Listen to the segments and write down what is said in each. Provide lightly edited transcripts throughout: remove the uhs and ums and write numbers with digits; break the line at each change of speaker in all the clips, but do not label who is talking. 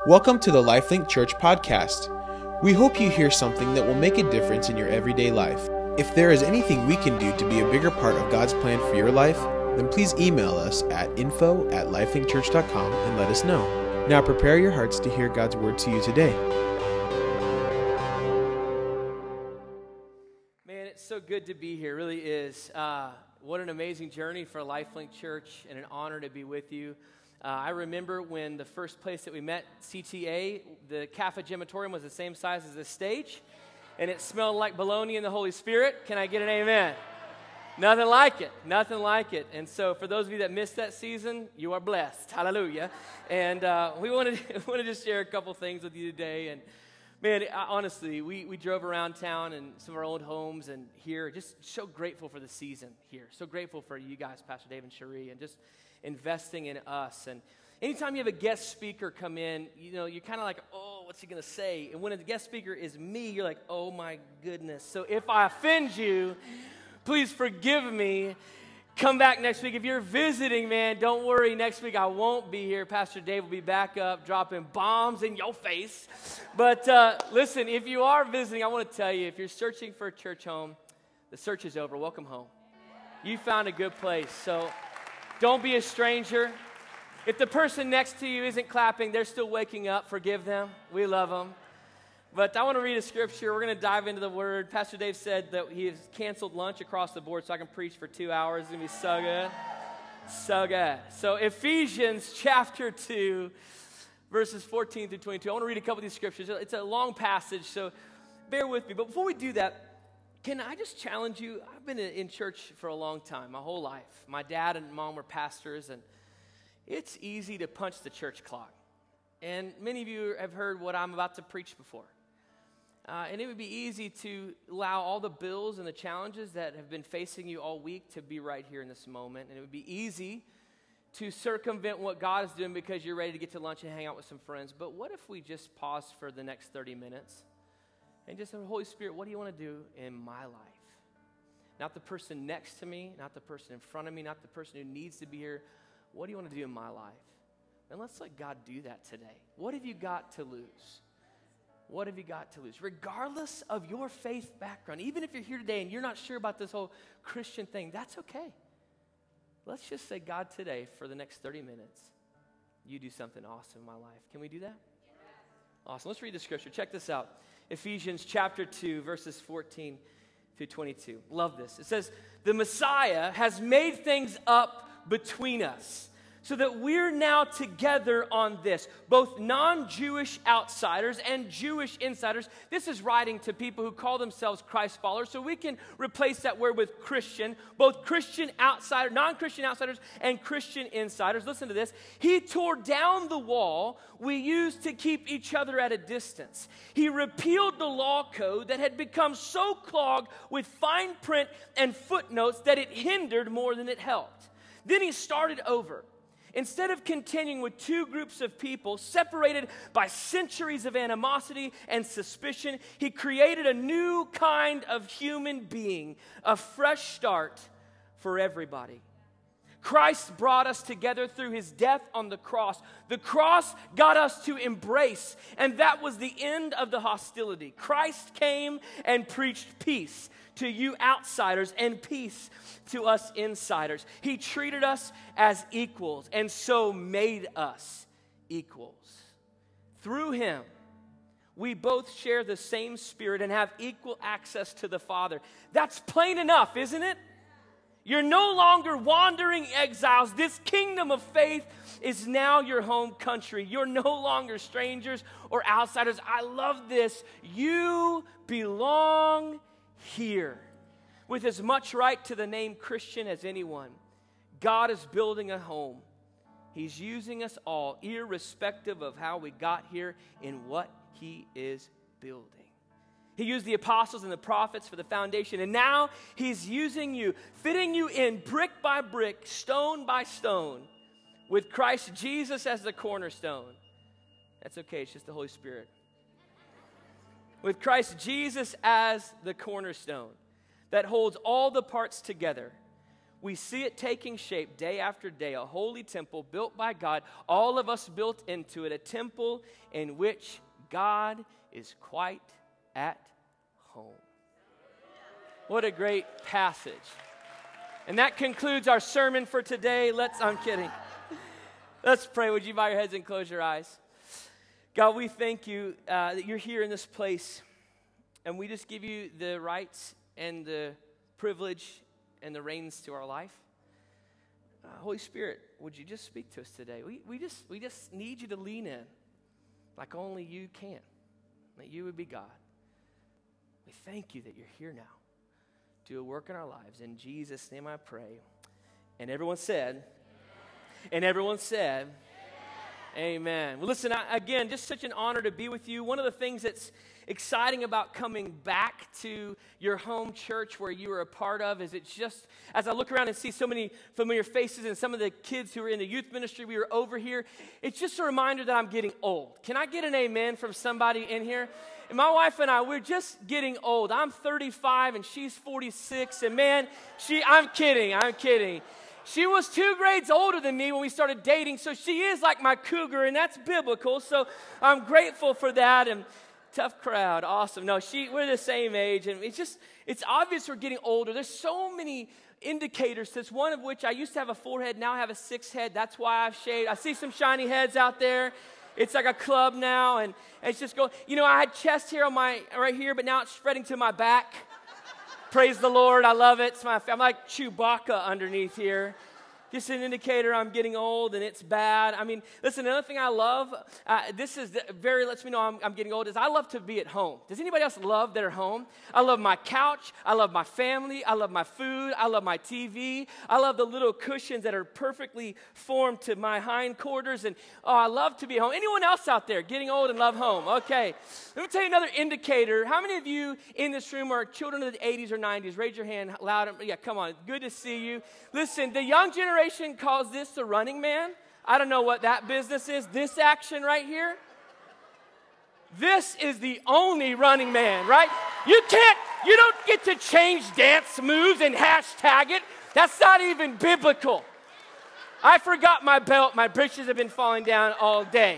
Welcome to the LifeLink Church podcast. We hope you hear something that will make a difference in your everyday life. If there is anything we can do to be a bigger part of God's plan for your life, then please email us at info@lifelinkchurch.com and let us know. Now prepare your hearts to hear God's word to you today.
Man, it's so good to be here. It really is. What an amazing journey for LifeLink Church, and an honor to be with you. I remember when the first place that we met, CTA, the Cafe Gymatorium was the same size as this stage, and it smelled like bologna and the Holy Spirit. Can I get an amen? Nothing like it. Nothing like it. And so for those of you that missed that season, you are blessed. Hallelujah. And we wanted to just share a couple things with you today. And man, honestly, we drove around town and some of our old homes and here, just so grateful for the season here. So grateful for you guys, Pastor Dave and Cherie, and just investing in us. And anytime you have a guest speaker come in, you know, you're kind of like, oh, what's he going to say? And when the guest speaker is me, you're like, oh my goodness. So if I offend you, please forgive me. Come back next week. If you're visiting, man, don't worry. Next week I won't be here. Pastor Dave will be back up dropping bombs in your face. But listen, if you are visiting, I want to tell you, if you're searching for a church home, the search is over. Welcome home. You found a good place. So don't be a stranger. If the person next to you isn't clapping, they're still waking up. Forgive them. We love them. But I want to read a scripture. We're going to dive into the Word. Pastor Dave said that he has canceled lunch across the board so I can preach for 2 hours. It's going to be so good. So good. So Ephesians chapter 2, verses 14 through 22. I want to read a couple of these scriptures. It's a long passage, so bear with me. But before we do that, can I just challenge you? I've been in church for a long time, my whole life. My dad and mom were pastors, and it's easy to punch the church clock. And many of you have heard what I'm about to preach before. And it would be easy to allow all the bills and the challenges that have been facing you all week to be right here in this moment. And it would be easy to circumvent what God is doing because you're ready to get to lunch and hang out with some friends. But what if we just pause for the next 30 minutes and just say, Holy Spirit, what do you want to do in my life? Not the person next to me, not the person in front of me, not the person who needs to be here. What do you want to do in my life? And let's let God do that today. What have you got to lose? What have you got to lose? Regardless of your faith background, even if you're here today and you're not sure about this whole Christian thing, that's okay. Let's just say, God, today, for the next 30 minutes, you do something awesome in my life. Can we do that? Yes. Awesome. Let's read the scripture. Check this out. Ephesians chapter 2, verses 14 through 22. Love this. It says, the Messiah has made things up between us, so that we're now together on this, both non-Jewish outsiders and Jewish insiders. This is writing to people who call themselves Christ followers, so we can replace that word with Christian, both Christian outsiders, non-Christian outsiders, and Christian insiders. Listen to this. He tore down the wall we used to keep each other at a distance. He repealed the law code that had become so clogged with fine print and footnotes that it hindered more than it helped. Then he started over. Instead of continuing with two groups of people separated by centuries of animosity and suspicion, he created a new kind of human being, a fresh start for everybody. Christ brought us together through his death on the cross. The cross got us to embrace, and that was the end of the hostility. Christ came and preached peace to you outsiders and peace to us insiders. He treated us as equals and so made us equals. Through him, we both share the same Spirit and have equal access to the Father. That's plain enough, isn't it? You're no longer wandering exiles. This kingdom of faith is now your home country. You're no longer strangers or outsiders. I love this. You belong here. With as much right to the name Christian as anyone, God is building a home. He's using us all, irrespective of how we got here, in what he is building. He used the apostles and the prophets for the foundation, and now he's using you, fitting you in brick by brick, stone by stone, with Christ Jesus as the cornerstone. That's okay, it's just the Holy Spirit. With Christ Jesus as the cornerstone that holds all the parts together. We see it taking shape day after day, a holy temple built by God, all of us built into it, a temple in which God is quite at home. What a great passage. And that concludes our sermon for today. I'm kidding. Let's pray. Would you bow your heads and close your eyes? God, we thank you that you're here in this place. And we just give you the rights and the privilege and the reins to our life. Holy Spirit, would you just speak to us today? We just need you to lean in like only you can. That you would be God. We thank you that you're here now. Do a work in our lives. In Jesus' name I pray. And everyone said, Amen. Well, listen, again, just such an honor to be with you. One of the things that's exciting about coming back to your home church where you were a part of is it's just, as I look around and see so many familiar faces and some of the kids who were in the youth ministry, we were over here, it's just a reminder that I'm getting old. Can I get an amen from somebody in here? And my wife and I, we're just getting old. I'm 35 and she's 46, and man, I'm kidding. She was 2 grades older than me when we started dating, so she is like my cougar, and that's biblical, so I'm grateful for that. And tough crowd, awesome. No, we're the same age, and it's obvious we're getting older. There's so many indicators to this, one of which I used to have a 4-head, now I have a 6-head. That's why I've shaved. I see some shiny heads out there. It's like a club now, and it's just going. I had chest hair on right here, but now it's spreading to my back. Praise the Lord, I love it. I'm like Chewbacca underneath here. Just an indicator I'm getting old and it's bad. I mean, listen, another thing I love, lets me know I'm getting old, is I love to be at home. Does anybody else love their home? I love my couch. I love my family. I love my food. I love my TV. I love the little cushions that are perfectly formed to my hindquarters. And, I love to be at home. Anyone else out there getting old and love home? Okay. Let me tell you another indicator. How many of you in this room are children of the 80s or 90s? Raise your hand loud. Yeah, come on. Good to see you. Listen, the young generation calls this the Running Man. I don't know what that business is. This action right here. This is the only Running Man, right? You don't get to change dance moves and hashtag it. That's not even biblical. I forgot my belt. My britches have been falling down all day.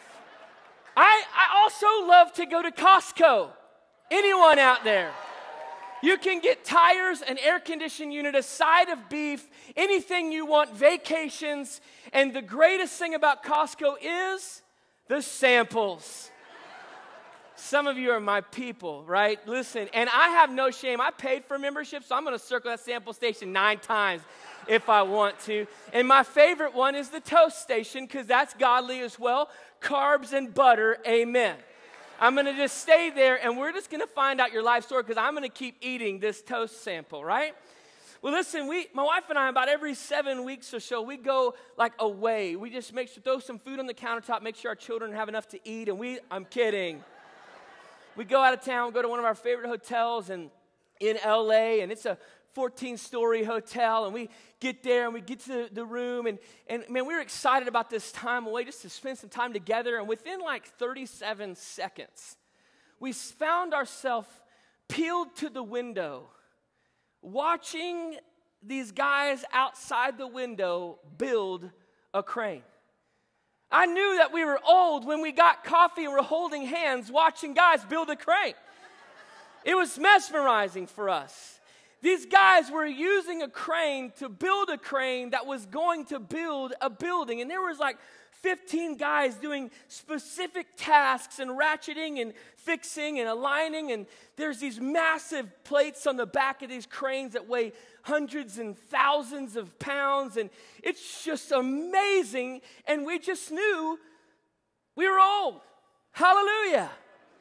I also love to go to Costco. Anyone out there? You can get tires, an air conditioning unit, a side of beef, anything you want, vacations. And the greatest thing about Costco is the samples. Some of you are my people, right? Listen, and I have no shame. I paid for membership, so I'm going to circle that sample station 9 times if I want to. And my favorite one is the toast station because that's godly as well. Carbs and butter, amen. I'm going to just stay there, and we're just going to find out your life story because I'm going to keep eating this toast sample, right? Well, listen, my wife and I, about every 7 weeks or so, we go like away. We just throw some food on the countertop, make sure our children have enough to eat, and I'm kidding. We go out of town, go to one of our favorite hotels in L.A., and it's a 14-story hotel, and we get there, and we get to the room, and man, we were excited about this time away just to spend some time together, and within like 37 seconds, we found ourselves peeled to the window, watching these guys outside the window build a crane. I knew that we were old when we got coffee and were holding hands watching guys build a crane. It was mesmerizing for us. These guys were using a crane to build a crane that was going to build a building. And there was like 15 guys doing specific tasks and ratcheting and fixing and aligning. And there's these massive plates on the back of these cranes that weigh hundreds and thousands of pounds. And it's just amazing. And we just knew we were old. Hallelujah.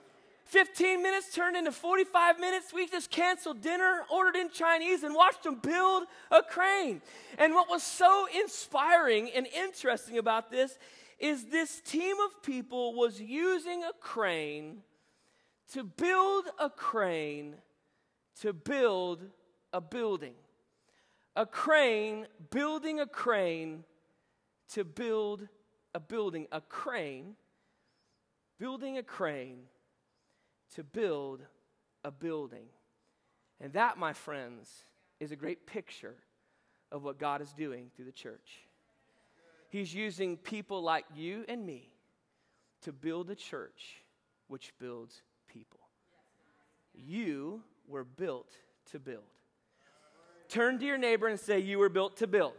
15 minutes turned into 45 minutes. We just canceled dinner, ordered in Chinese, and watched them build a crane. And what was so inspiring and interesting about this is this team of people was using a crane to build a crane to build a building. A crane building a crane to build a building. A crane building a crane to build a building. And that, my friends, is a great picture of what God is doing through the church. He's using people like you and me to build a church which builds people. You were built to build. Turn to your neighbor and say, you were built to build.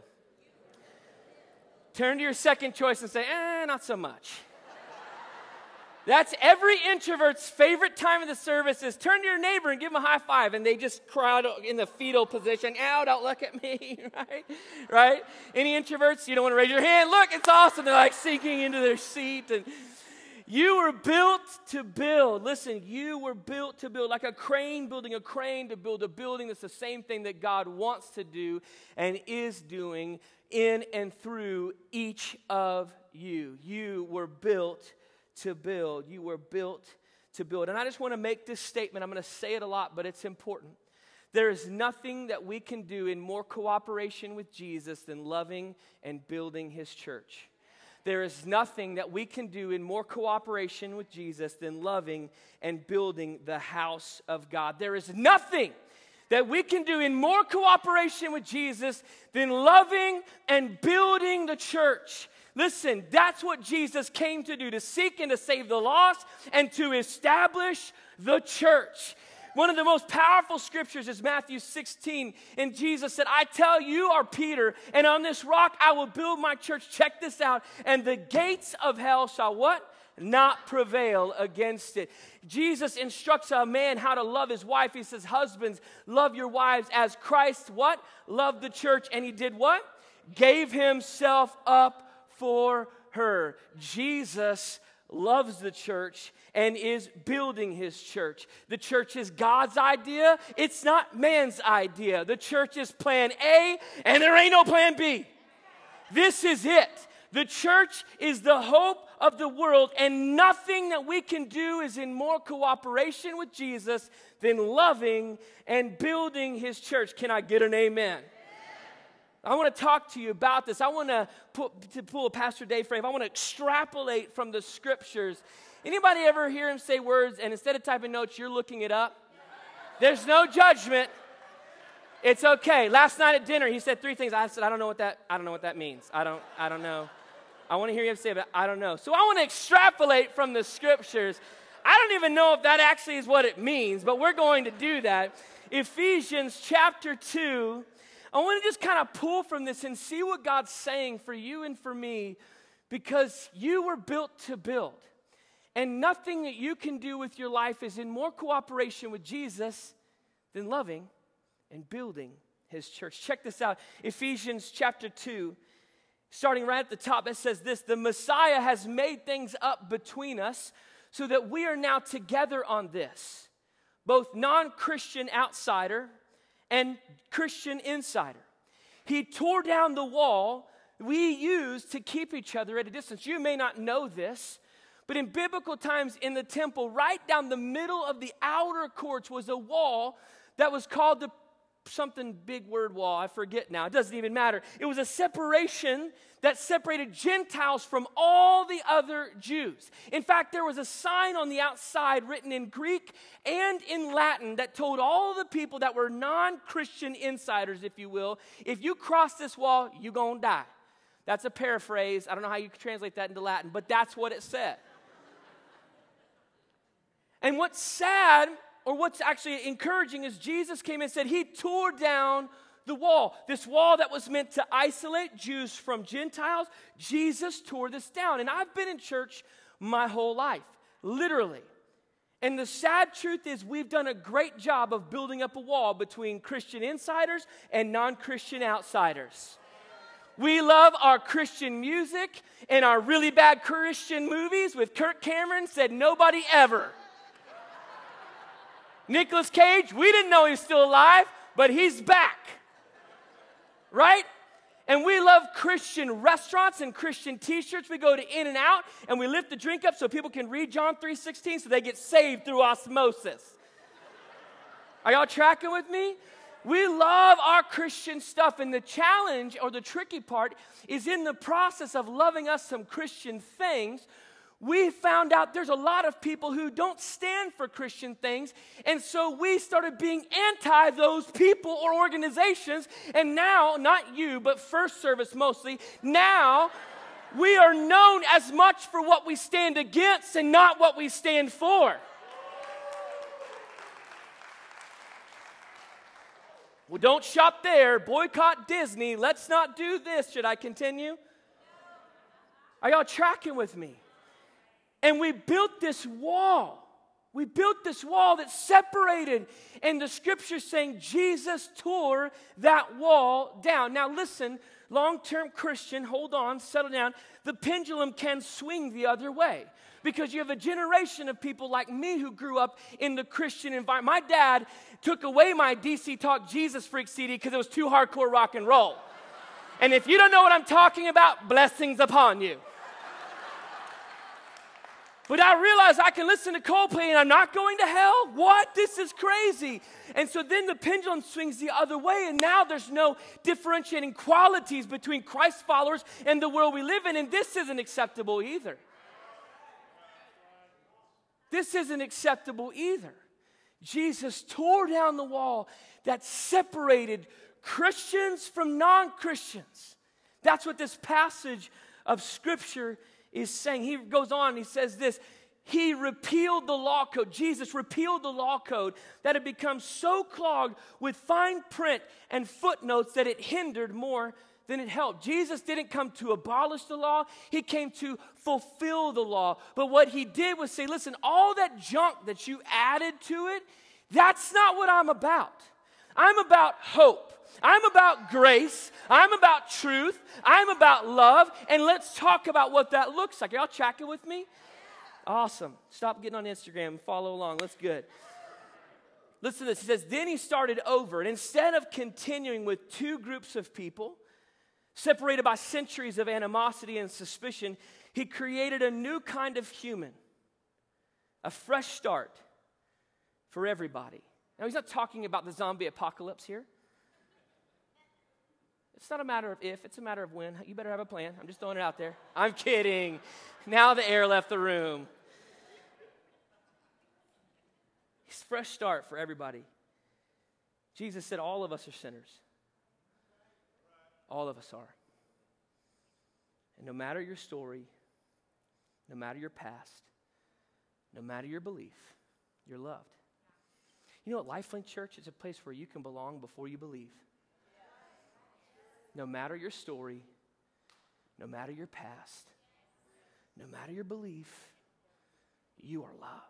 Turn to your second choice and say, not so much. That's every introvert's favorite time of the service is turn to your neighbor and give them a high five, and they just crowd in the fetal position. Ow, don't look at me, right? Right? Any introverts, you don't want to raise your hand. Look, it's awesome. They're like sinking into their seat. And you were built to build. Listen, you were built to build. Like a crane building a crane to build a building. That's the same thing that God wants to do and is doing in and through each of you. You were built to build. You were built to build. And I just want to make this statement. I'm going to say it a lot, but it's important. There is nothing that we can do in more cooperation with Jesus than loving and building his church. There is nothing that we can do in more cooperation with Jesus than loving and building the house of God. There is nothing that we can do in more cooperation with Jesus than loving and building the church. Listen, that's what Jesus came to do, to seek and to save the lost and to establish the church. One of the most powerful scriptures is Matthew 16, and Jesus said, I tell you are Peter, and on this rock I will build my church. Check this out. And the gates of hell shall what? Not prevail against it. Jesus instructs a man how to love his wife. He says, husbands, love your wives as Christ, what? Loved the church, and he did what? Gave himself up for her. Jesus loves the church and is building his church. The church is God's idea. It's not man's idea. The church is plan A, and there ain't no plan B. This is it. The church is the hope of the world, and nothing that we can do is in more cooperation with Jesus than loving and building his church. Can I get an amen? I want to talk to you about this. I want to pull a Pastor Dave Frave. I want to extrapolate from the scriptures. Anybody ever hear him say words and instead of typing notes, you're looking it up? There's no judgment. It's okay. Last night at dinner, he said 3 things. I said, I don't know what that means. I don't know. I want to hear him say it, but I don't know. So I want to extrapolate from the scriptures. I don't even know if that actually is what it means, but we're going to do that. Ephesians chapter 2. I want to just kind of pull from this and see what God's saying for you and for me, because you were built to build. And nothing that you can do with your life is in more cooperation with Jesus than loving and building his church. Check this out. Ephesians chapter 2, starting right at the top, it says this: the Messiah has made things up between us so that we are now together on this, both non-Christian outsider and Christian insider. He tore down the wall we use to keep each other at a distance. You may not know this, but in biblical times in the temple, right down the middle of the outer courts was a wall that was called the something big word wall. I forget now. It doesn't even matter. It was a separation that separated Gentiles from all the other Jews. In fact, there was a sign on the outside written in Greek and in Latin that told all the people that were non-Christian insiders, if you will, if you cross this wall, you're going to die. That's a paraphrase. I don't know how you translate that into Latin, but that's what it said. And what's sad, or what's actually encouraging, is Jesus came and said he tore down the wall. This wall that was meant to isolate Jews from Gentiles, Jesus tore this down. And I've been in church my whole life, literally. And the sad truth is we've done a great job of building up a wall between Christian insiders and non-Christian outsiders. We love our Christian music and our really bad Christian movies with Kirk Cameron said nobody ever. Nicolas Cage, we didn't know he was still alive, but he's back. Right? And we love Christian restaurants and Christian t-shirts. We go to In-N-Out and we lift the drink up so people can read John 3:16 so they get saved through osmosis. Are y'all tracking with me? We love our Christian stuff, and the challenge or the tricky part is in the process of loving us some Christian things, we found out there's a lot of people who don't stand for Christian things, and so we started being anti those people or organizations, and now, not you, but First Service mostly, now we are known as much for what we stand against and not what we stand for. Well, don't shop there. Boycott Disney. Let's not do this. Should I continue? Are y'all tracking with me? And we built this wall. We built this wall that separated. And the scripture's saying Jesus tore that wall down. Now listen, long-term Christian, hold on, settle down. The pendulum can swing the other way. Because you have a generation of people like me who grew up in the Christian environment. My dad took away my DC Talk Jesus Freak CD because it was too hardcore rock and roll. And if you don't know what I'm talking about, blessings upon you. But I realized I can listen to Coldplay and I'm not going to hell? What? This is crazy. And so then the pendulum swings the other way, and now there's no differentiating qualities between Christ followers and the world we live in, and this isn't acceptable either. This isn't acceptable either. Jesus tore down the wall that separated Christians from non-Christians. That's what this passage of Scripture is saying. He goes on and he says this. He repealed the law code. Jesus repealed the law code that had become so clogged with fine print and footnotes that it hindered more than it helped. Jesus didn't come to abolish the law. He came to fulfill the law. But what he did was say, listen, all that junk that you added to it, that's not what I'm about. I'm about hope. I'm about grace. I'm about truth. I'm about love. And let's talk about what that looks like. Are y'all tracking with me? Awesome. Stop getting on Instagram and follow along. That's good. Listen to this. He says, then he started over. And instead of continuing with two groups of people, separated by centuries of animosity and suspicion, he created a new kind of human. A fresh start for everybody. Now, he's not talking about the zombie apocalypse here. It's not a matter of if, it's a matter of when. You better have a plan. I'm just throwing it out there. I'm kidding. Now the air left the room. It's a fresh start for everybody. Jesus said all of us are sinners. All of us are. And no matter your story, no matter your past, no matter your belief, you're loved. You know what? LifeLink Church is a place where you can belong before you believe. No matter your story, no matter your past, no matter your belief, you are loved.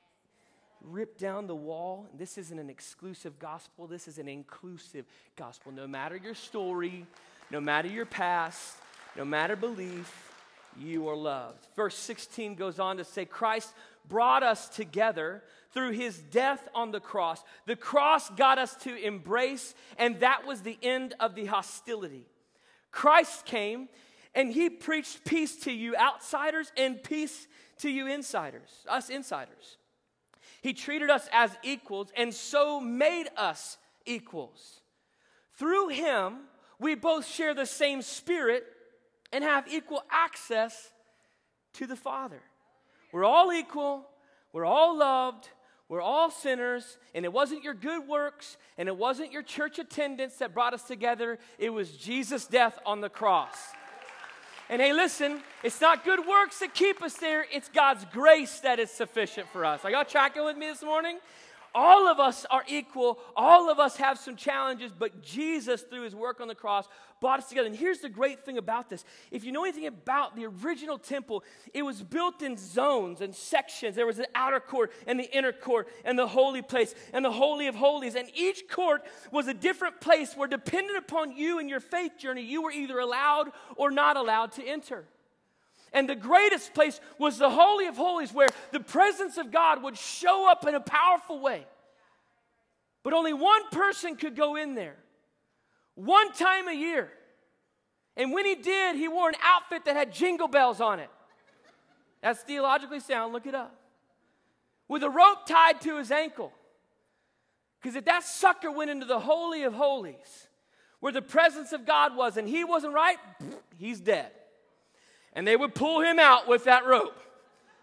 Rip down the wall. This isn't an exclusive gospel. This is an inclusive gospel. No matter your story, no matter your past, no matter belief, you are loved. Verse 16 goes on to say, Christ brought us together through his death on the cross. The cross got us to embrace, and that was the end of the hostility. Christ came, and he preached peace to you outsiders and peace to you insiders, us insiders. He treated us as equals and so made us equals. Through him, we both share the same spirit and have equal access to the Father. We're all equal. We're all loved. We're all sinners. And it wasn't your good works and it wasn't your church attendance that brought us together. It was Jesus' death on the cross. And hey, listen, it's not good works that keep us there. It's God's grace that is sufficient for us. Are y'all tracking with me this morning? All of us are equal. All of us have some challenges, but Jesus, through his work on the cross, brought us together. And here's the great thing about this. If you know anything about the original temple, it was built in zones and sections. There was an outer court and the inner court and the holy place and the holy of holies. And each court was a different place where, dependent upon you and your faith journey, you were either allowed or not allowed to enter. And the greatest place was the Holy of Holies, where the presence of God would show up in a powerful way. But only one person could go in there, one time a year. And when he did, he wore an outfit that had jingle bells on it. That's theologically sound, look it up. With a rope tied to his ankle. Because if that sucker went into the Holy of Holies, where the presence of God was, and he wasn't right, he's dead. And they would pull him out with that rope.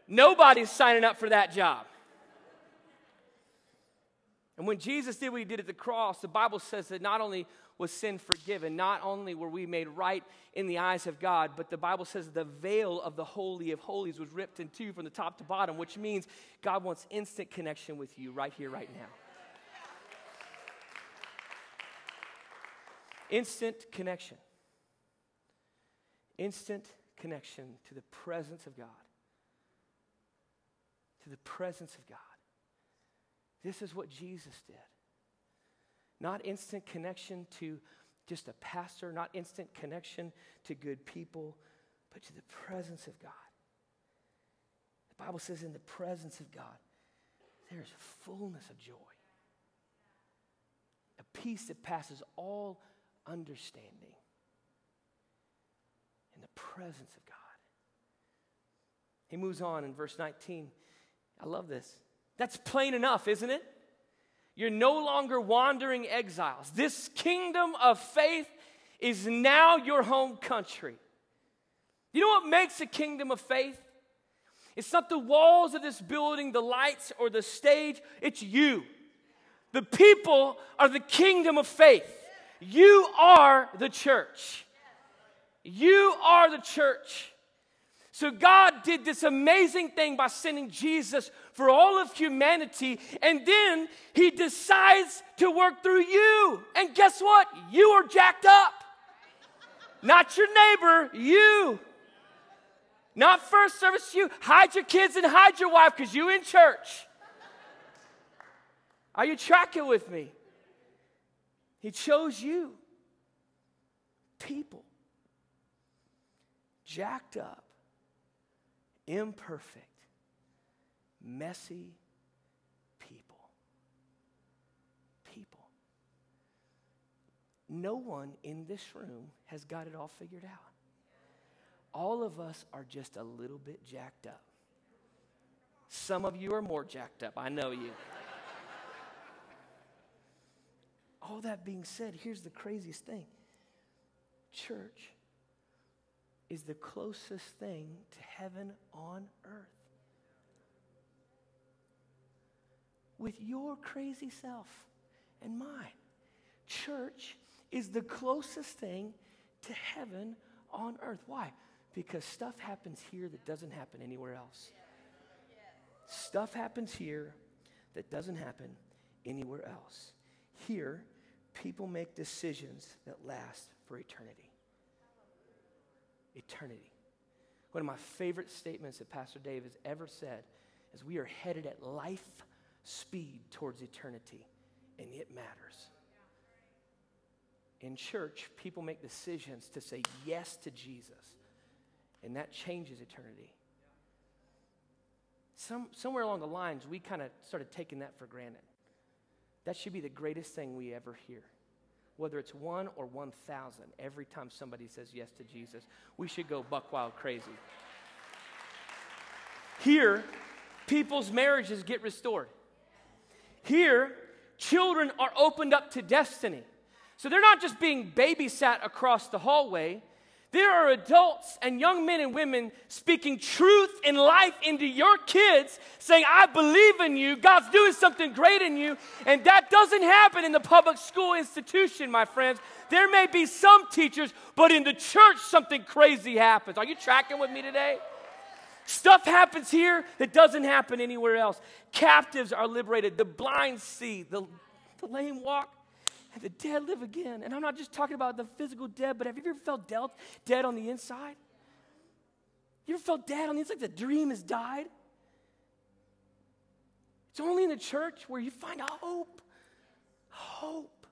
Nobody's signing up for that job. And when Jesus did what he did at the cross, the Bible says that not only was sin forgiven, not only were we made right in the eyes of God, but the Bible says the veil of the Holy of Holies was ripped in two from the top to bottom, which means God wants instant connection with you right here, right now. Instant connection. Instant connection to the presence of God. To the presence of God. This is what Jesus did. Not instant connection to just a pastor, not instant connection to good people, but to the presence of God. The Bible says in the presence of God, there is fullness of joy. A peace that passes all understanding. In the presence of God. He moves on in verse 19. I love this. That's plain enough, isn't it? You're no longer wandering exiles. This kingdom of faith is now your home country. You know what makes a kingdom of faith? It's not the walls of this building, the lights, or the stage. It's you. The people are the kingdom of faith. You are the church. You are the church. So God did this amazing thing by sending Jesus for all of humanity, and then he decides to work through you. And guess what? You are jacked up. Not your neighbor, you. Not first service, you. Hide your kids and hide your wife because you in church. Are you tracking with me? He chose you. People. Jacked up. Imperfect, messy people. People. No one in this room has got it all figured out. All of us are just a little bit jacked up. Some of you are more jacked up. I know you. All that being said, here's the craziest thing. Church is the closest thing to heaven on earth. With your crazy self and mine. Church is the closest thing to heaven on earth. Why? Because stuff happens here that doesn't happen anywhere else. Stuff happens here that doesn't happen anywhere else. Here, people make decisions that last for eternity. Eternity. One of my favorite statements that Pastor Dave has ever said is we are headed at life speed towards eternity, and it matters. In church, people make decisions to say yes to Jesus, and that changes eternity. Somewhere along the lines, we kind of started taking that for granted. That should be the greatest thing we ever hear. Whether it's 1 or 1,000, every time somebody says yes to Jesus, we should go buck wild crazy. Here, people's marriages get restored. Here, children are opened up to destiny. So they're not just being babysat across the hallway. There are adults and young men and women speaking truth and life into your kids, saying, I believe in you, God's doing something great in you, and that doesn't happen in the public school institution, my friends. There may be some teachers, but in the church, something crazy happens. Are you tracking with me today? Stuff happens here that doesn't happen anywhere else. Captives are liberated, the blind see, the lame walk, and the dead live again. And I'm not just talking about the physical dead, but have you ever felt dead on the inside? You ever felt dead on the inside? The dream has died. It's only in the church where you find hope. Hope.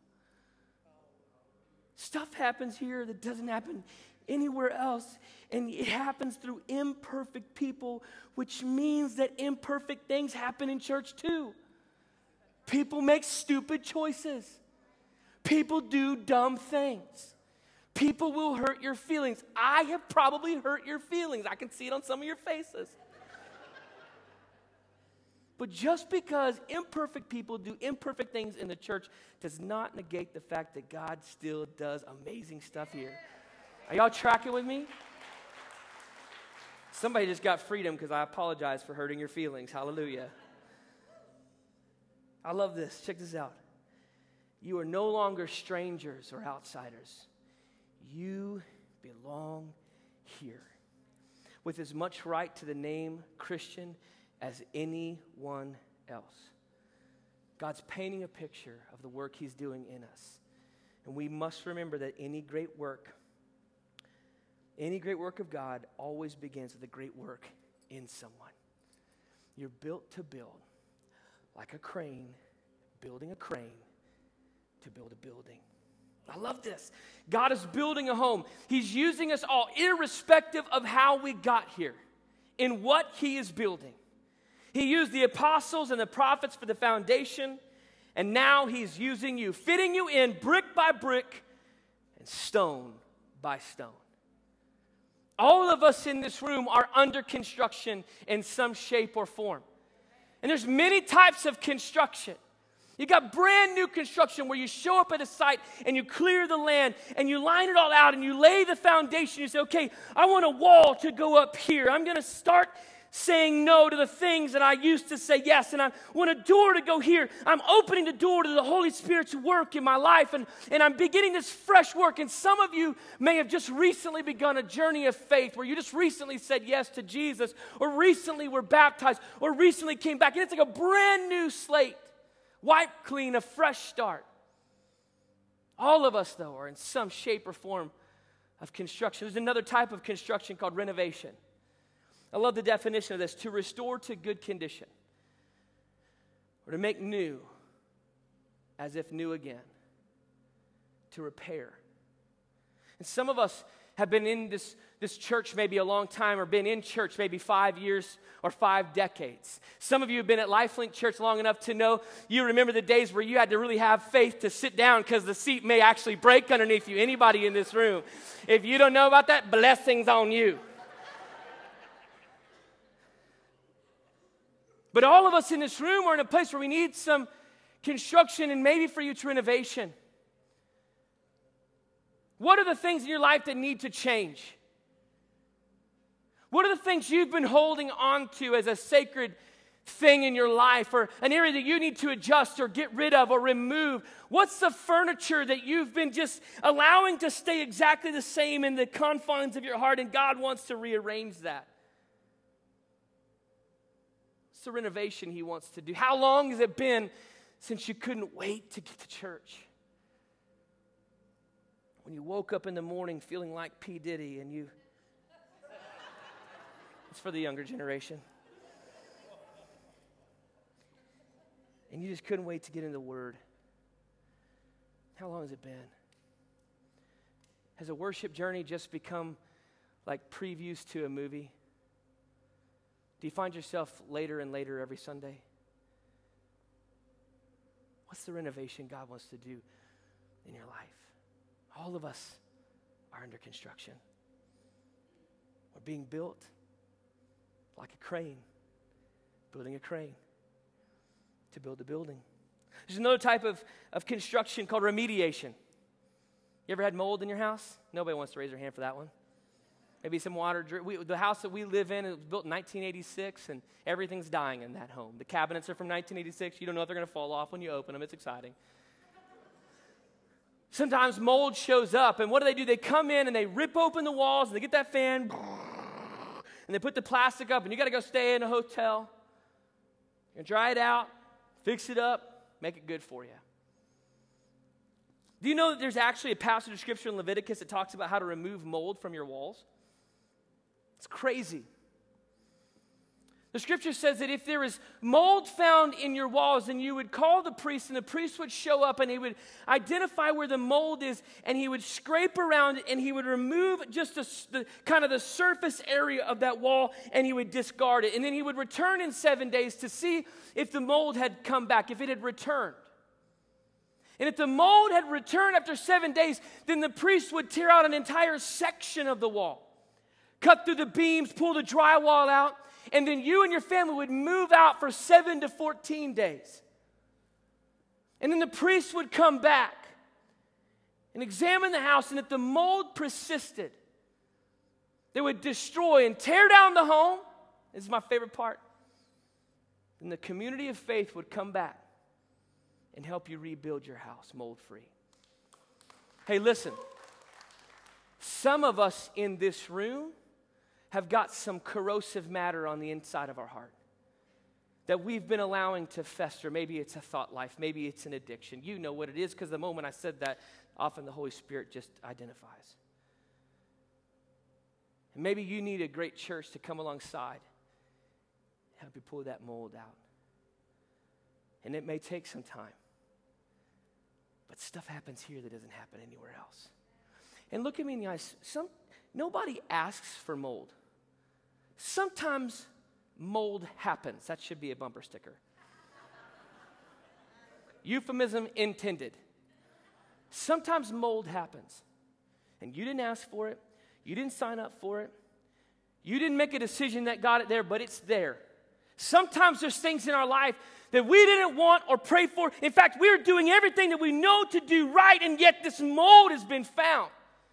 Stuff happens here that doesn't happen anywhere else. And it happens through imperfect people, which means that imperfect things happen in church too. People make stupid choices. People do dumb things. People will hurt your feelings. I have probably hurt your feelings. I can see it on some of your faces. But just because imperfect people do imperfect things in the church does not negate the fact that God still does amazing stuff here. Are y'all tracking with me? Somebody just got freedom because I apologize for hurting your feelings. Hallelujah. I love this. Check this out. You are no longer strangers or outsiders. You belong here with as much right to the name Christian as anyone else. God's painting a picture of the work he's doing in us. And we must remember that any great work of God always begins with a great work in someone. You're built to build, like a crane, building a crane to build a building. I love this. God is building a home. He's using us all, irrespective of how we got here, in what he is building. He used the apostles and the prophets for the foundation, and now he's using you, fitting you in brick by brick and stone by stone. All of us in this room are under construction in some shape or form. And there's many types of construction. You got brand new construction where you show up at a site and you clear the land and you line it all out and you lay the foundation. You say, okay, I want a wall to go up here. I'm going to start saying no to the things that I used to say yes, and I want a door to go here. I'm opening the door to the Holy Spirit's work in my life, and I'm beginning this fresh work. And some of you may have just recently begun a journey of faith where you just recently said yes to Jesus, or recently were baptized, or recently came back, and it's like a brand new slate, wiped clean, a fresh start. All of us, though, are in some shape or form of construction. There's another type of construction called renovation. I love the definition of this: to restore to good condition, or to make new as if new again, to repair. And some of us have been in this church maybe a long time, or been in church maybe 5 years or 5 decades. Some of you have been at LifeLink Church long enough to know, you remember the days where you had to really have faith to sit down because the seat may actually break underneath you. Anybody in this room? If you don't know about that, blessings on you. But all of us in this room are in a place where we need some construction, and maybe for you it's renovation. What are the things in your life that need to change? What are the things you've been holding on to as a sacred thing in your life, or an area that you need to adjust or get rid of or remove? What's the furniture that you've been just allowing to stay exactly the same in the confines of your heart, and God wants to rearrange that? The renovation he wants to do. How long has it been since you couldn't wait to get to church? When you woke up in the morning feeling like P. Diddy and you... It's for the younger generation. And you just couldn't wait to get into the Word. How long has it been? Has a worship journey just become like previews to a movie? Do you find yourself later and later every Sunday? What's the renovation God wants to do in your life? All of us are under construction. We're being built like a crane, building a crane to build a building. There's another type of construction called remediation. You ever had mold in your house? Nobody wants to raise their hand for that one. Maybe some water. The house that we live in, it was built in 1986, and everything's dying in that home. The cabinets are from 1986. You don't know if they're going to fall off when you open them. It's exciting. Sometimes mold shows up, and what do? They come in and they rip open the walls, and they get that fan, and they put the plastic up, and you got to go stay in a hotel. You're going to dry it out, fix it up, make it good for you. Do you know that there's actually a passage of Scripture in Leviticus that talks about how to remove mold from your walls? It's crazy. The Scripture says that if there is mold found in your walls, then you would call the priest, and the priest would show up, and he would identify where the mold is, and he would scrape around it, and he would remove just the kind of the surface area of that wall, and he would discard it. And then he would return in 7 days to see if the mold had come back, if it had returned. And if the mold had returned after 7 days, then the priest would tear out an entire section of the wall, cut through the beams, pull the drywall out, and then you and your family would move out for 7 to 14 days. And then the priest would come back and examine the house, and if the mold persisted, They would destroy and tear down the home. This is my favorite part. And the community of faith would come back and help you rebuild your house mold-free. Hey, listen. Some of us in this room have got some corrosive matter on the inside of our heart that we've been allowing to fester. Maybe it's a thought life. Maybe it's an addiction. You know what it is, because the moment I said that, often the Holy Spirit just identifies. And maybe you need a great church to come alongside and help you pull that mold out. And it may take some time. But stuff happens here that doesn't happen anywhere else. And look at me in the eyes. Nobody asks for mold. Sometimes mold happens. That should be a bumper sticker. Euphemism intended. Sometimes mold happens. And you didn't ask for it. You didn't sign up for it. You didn't make a decision that got it there, but it's there. Sometimes there's things in our life that we didn't want or pray for. In fact, we're doing everything that we know to do right, and yet this mold has been found.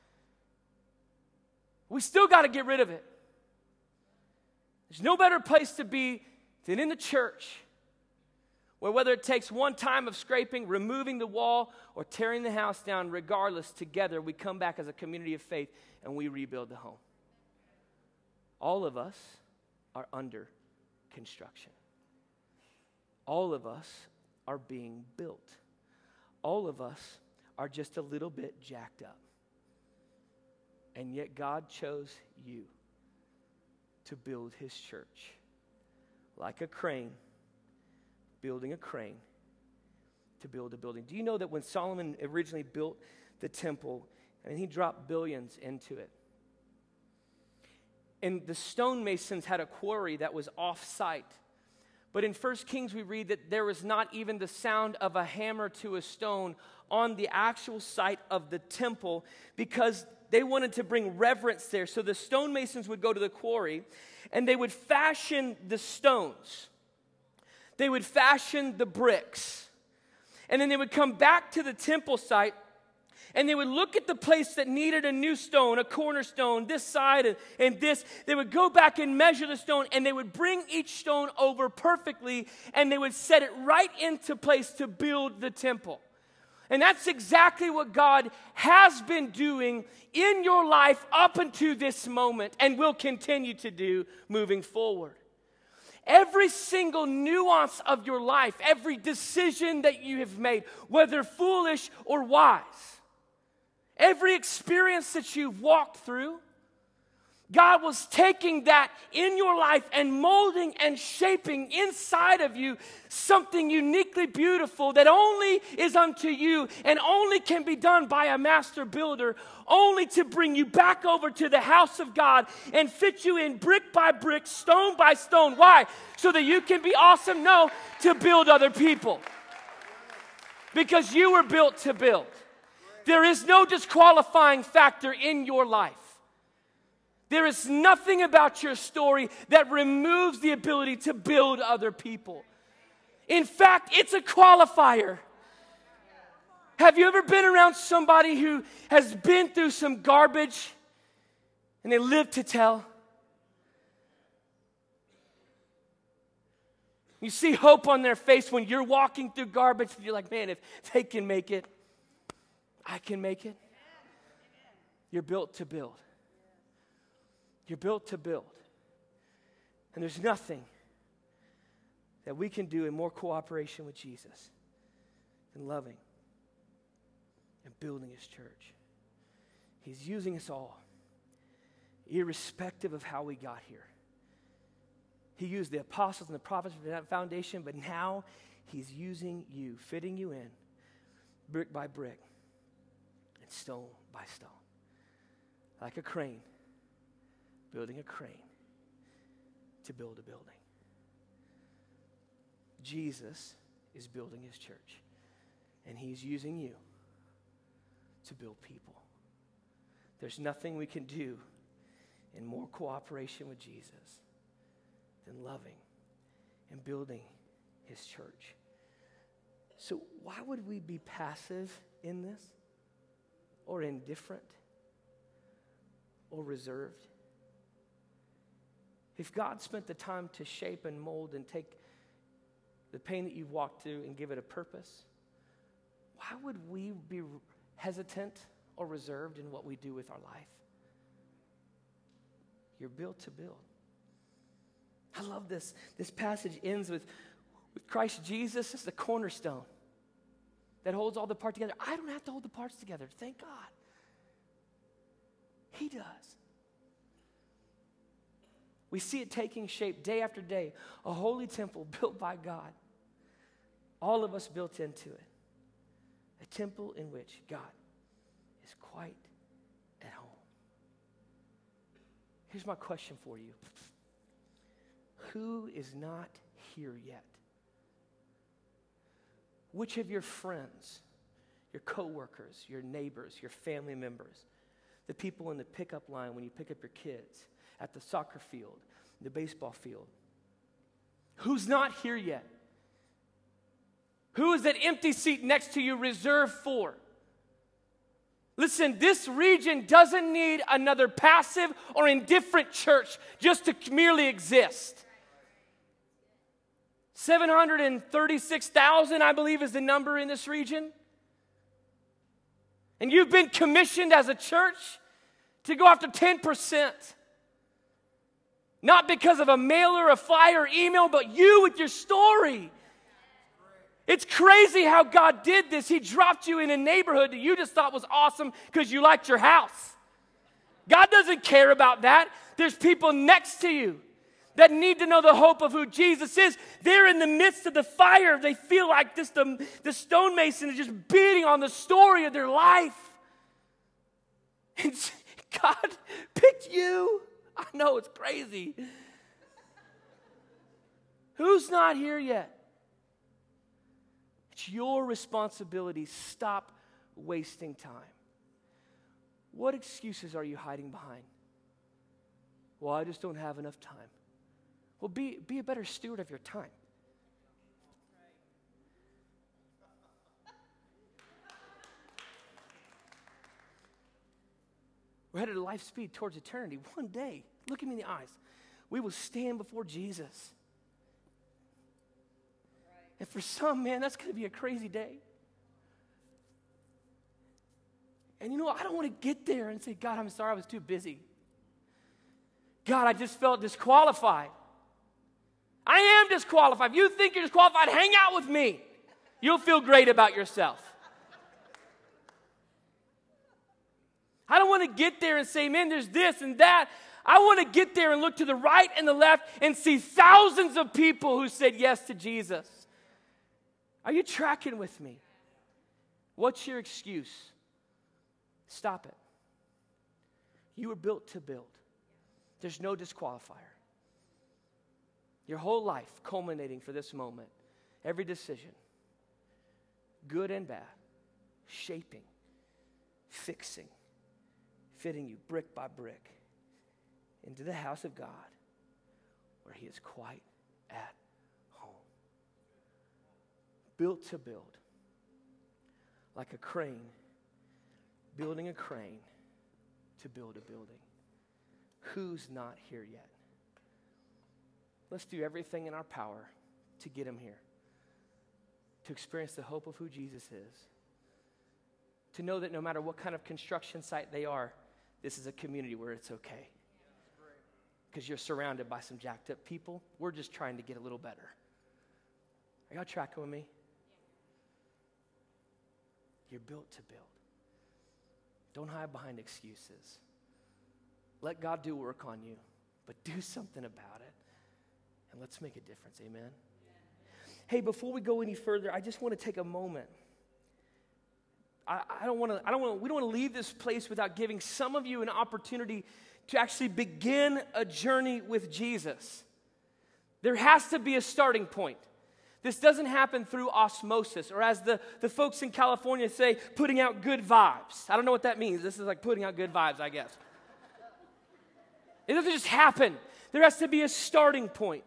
We still got to get rid of it. There's no better place to be than in the church, where whether it takes one time of scraping, removing the wall, or tearing the house down, regardless, together we come back as a community of faith and we rebuild the home. All of us are under construction. All of us are being built. All of us are just a little bit jacked up. And yet God chose you to build his church. Like a crane, building a crane to build a building. Do you know that when Solomon originally built the temple, and he dropped billions into it, and the stonemasons had a quarry that was off-site. But in 1 Kings we read that there was not even the sound of a hammer to a stone on the actual site of the temple, because they wanted to bring reverence there. So the stonemasons would go to the quarry and they would fashion the stones. They would fashion the bricks. And then they would come back to the temple site and they would look at the place that needed a new stone, a cornerstone, this side and this. They would go back and measure the stone, and they would bring each stone over perfectly, and they would set it right into place to build the temple. And that's exactly what God has been doing in your life up until this moment, and will continue to do moving forward. Every single nuance of your life, every decision that you have made, whether foolish or wise, every experience that you've walked through, God was taking that in your life and molding and shaping inside of you something uniquely beautiful that only is unto you and only can be done by a master builder, only to bring you back over to the house of God and fit you in brick by brick, stone by stone. Why? So that you can be awesome? No, to build other people. Because you were built to build. There is no disqualifying factor in your life. There is nothing about your story that removes the ability to build other people. In fact, it's a qualifier. Have you ever been around somebody who has been through some garbage and they live to tell? You see hope on their face when you're walking through garbage, and you're like, man, if they can make it, I can make it. You're built to build. You're built to build. And there's nothing that we can do in more cooperation with Jesus than loving and building his church. He's using us all, irrespective of how we got here. He used the apostles and the prophets for that foundation, but now he's using you, fitting you in, brick by brick, and stone by stone. Like a crane, building a crane to build a building. Jesus is building his church, and he's using you to build people. There's nothing we can do in more cooperation with Jesus than loving and building his church. So why would we be passive in this, or indifferent, or reserved? If God spent the time to shape and mold and take the pain that you've walked through and give it a purpose, why would we be hesitant or reserved in what we do with our life? You're built to build. I love this. This passage ends with Christ Jesus as the cornerstone that holds all the parts together. I don't have to hold the parts together. Thank God. He does. We see it taking shape day after day. A holy temple built by God. All of us built into it. A temple in which God is quite at home. Here's my question for you. Who is not here yet? Which of your friends, your coworkers, your neighbors, your family members, the people in the pickup line when you pick up your kids, at the soccer field, the baseball field, who's not here yet? Who is that empty seat next to you reserved for? Listen, this region doesn't need another passive or indifferent church just to merely exist. 736,000, I believe, is the number in this region. And you've been commissioned as a church to go after 10%. Not because of a mailer, a flyer, email, but you with your story. It's crazy how God did this. He dropped you in a neighborhood that you just thought was awesome because you liked your house. God doesn't care about that. There's people next to you that need to know the hope of who Jesus is. They're in the midst of the fire. They feel like the stonemason is just beating on the story of their life. And God picked you. I know, it's crazy. Who's not here yet? It's your responsibility. Stop wasting time. What excuses are you hiding behind? Well, I just don't have enough time. Well, be a better steward of your time. We're headed at life speed towards eternity. One day, look at me in the eyes, we will stand before Jesus. And for some, man, that's going to be a crazy day. And you know what? I don't want to get there and say, God, I'm sorry, I was too busy. God, I just felt disqualified. I am disqualified. If you think you're disqualified, hang out with me. You'll feel great about yourself. I don't want to get there and say, man, there's this and that. I want to get there and look to the right and the left and see thousands of people who said yes to Jesus. Are you tracking with me? What's your excuse? Stop it. You were built to build. There's no disqualifier. Your whole life culminating for this moment. Every decision, good and bad, shaping, fixing, fitting you brick by brick into the house of God where He is quite at home. Built to build. Like a crane, building a crane to build a building. Who's not here yet? Let's do everything in our power to get him here. To experience the hope of who Jesus is. To know that no matter what kind of construction site they are, this is a community where it's okay. Because you're surrounded by some jacked up people. We're just trying to get a little better. Are y'all tracking with me? You're built to build. Don't hide behind excuses. Let God do work on you, but do something about it. And let's make a difference, amen? Hey, before we go any further, I just want to take a moment. We don't want to leave this place without giving some of you an opportunity to actually begin a journey with Jesus. There has to be a starting point. This doesn't happen through osmosis, or as the folks in California say, putting out good vibes. I don't know what that means. This is like putting out good vibes, I guess. It doesn't just happen. There has to be a starting point.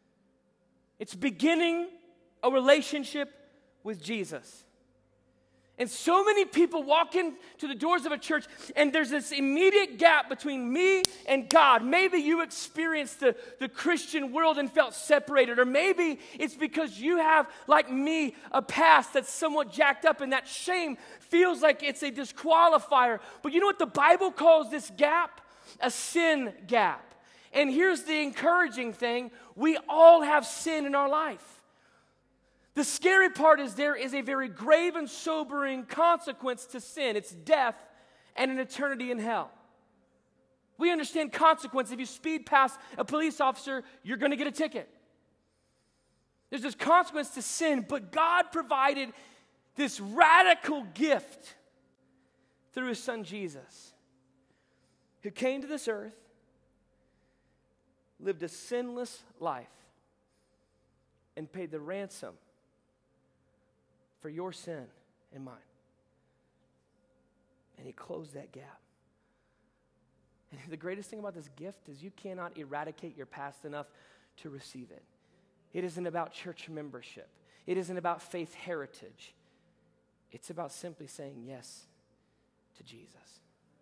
It's beginning a relationship with Jesus. And so many people walk into the doors of a church, and there's this immediate gap between me and God. Maybe you experienced the Christian world and felt separated, or maybe it's because you have, like me, a past that's somewhat jacked up, and that shame feels like it's a disqualifier. But you know what the Bible calls this gap? A sin gap. And here's the encouraging thing. We all have sin in our life. The scary part is there is a very grave and sobering consequence to sin. It's death and an eternity in hell. We understand consequence. If you speed past a police officer, you're going to get a ticket. There's this consequence to sin, but God provided this radical gift through his son Jesus, who came to this earth, lived a sinless life, and paid the ransom for your sin and mine. And he closed that gap. And the greatest thing about this gift is you cannot eradicate your past enough to receive it. It isn't about church membership. It isn't about faith heritage. It's about simply saying yes to Jesus.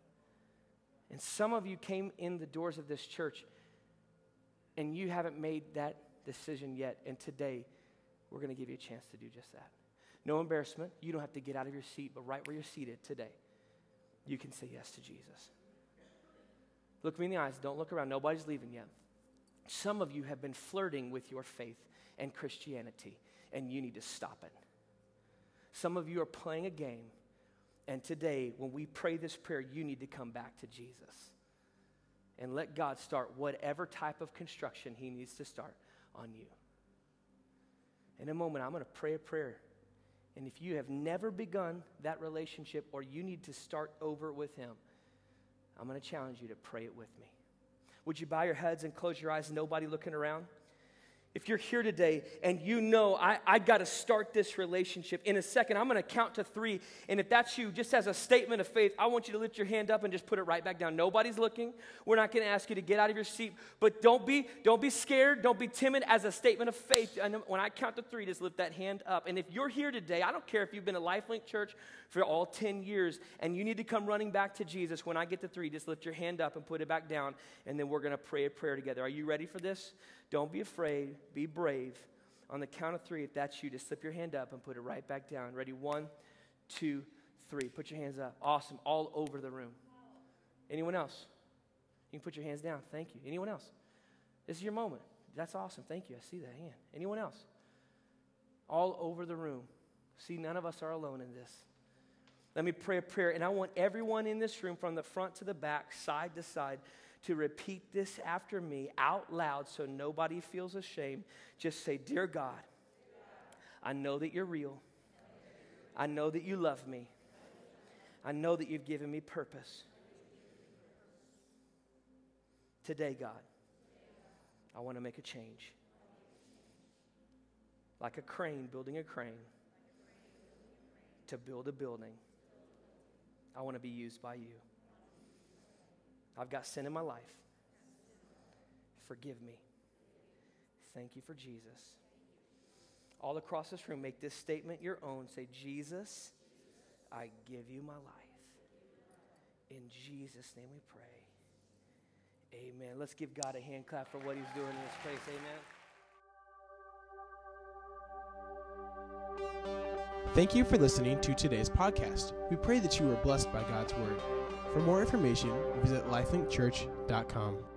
And some of you came in the doors of this church and you haven't made that decision yet. And today, we're going to give you a chance to do just that. No embarrassment. You don't have to get out of your seat, but right where you're seated today, you can say yes to Jesus. Look me in the eyes. Don't look around. Nobody's leaving yet. Some of you have been flirting with your faith and Christianity, and you need to stop it. Some of you are playing a game, and today, when we pray this prayer, you need to come back to Jesus and let God start whatever type of construction he needs to start on you. In a moment, I'm going to pray a prayer. And if you have never begun that relationship or you need to start over with him, I'm going to challenge you to pray it with me. Would you bow your heads and close your eyes, nobody looking around? If you're here today and you know I got to start this relationship, in a second I'm going to count to 3. And if that's you, just as a statement of faith, I want you to lift your hand up and just put it right back down. Nobody's looking. We're not going to ask you to get out of your seat. But don't be scared. Don't be timid as a statement of faith. And when I count to 3, just lift that hand up. And if you're here today, I don't care if you've been at LifeLink Church for all 10 years and you need to come running back to Jesus, when I get to 3, just lift your hand up and put it back down. And then we're going to pray a prayer together. Are you ready for this? Don't be afraid. Be brave. On the count of 3, if that's you, just slip your hand up and put it right back down. Ready? 1, 2, 3. Put your hands up. Awesome. All over the room. Anyone else? You can put your hands down. Thank you. Anyone else? This is your moment. That's awesome. Thank you. I see that hand. Anyone else? All over the room. See, none of us are alone in this. Let me pray a prayer. And I want everyone in this room, from the front to the back, side to side, to repeat this after me out loud so nobody feels ashamed. Just say, "Dear God, I know that you're real. I know that you love me. I know that you've given me purpose. Today, God, I want to make a change. Like a crane building a crane to build a building, I want to be used by you. I've got sin in my life. Forgive me. Thank you for Jesus." All across this room, make this statement your own. Say, "Jesus, I give you my life. In Jesus' name we pray. Amen." Let's give God a hand clap for what he's doing in this place. Amen.
Thank you for listening to today's podcast. We pray that you were blessed by God's word. For more information, visit lifelinkchurch.com.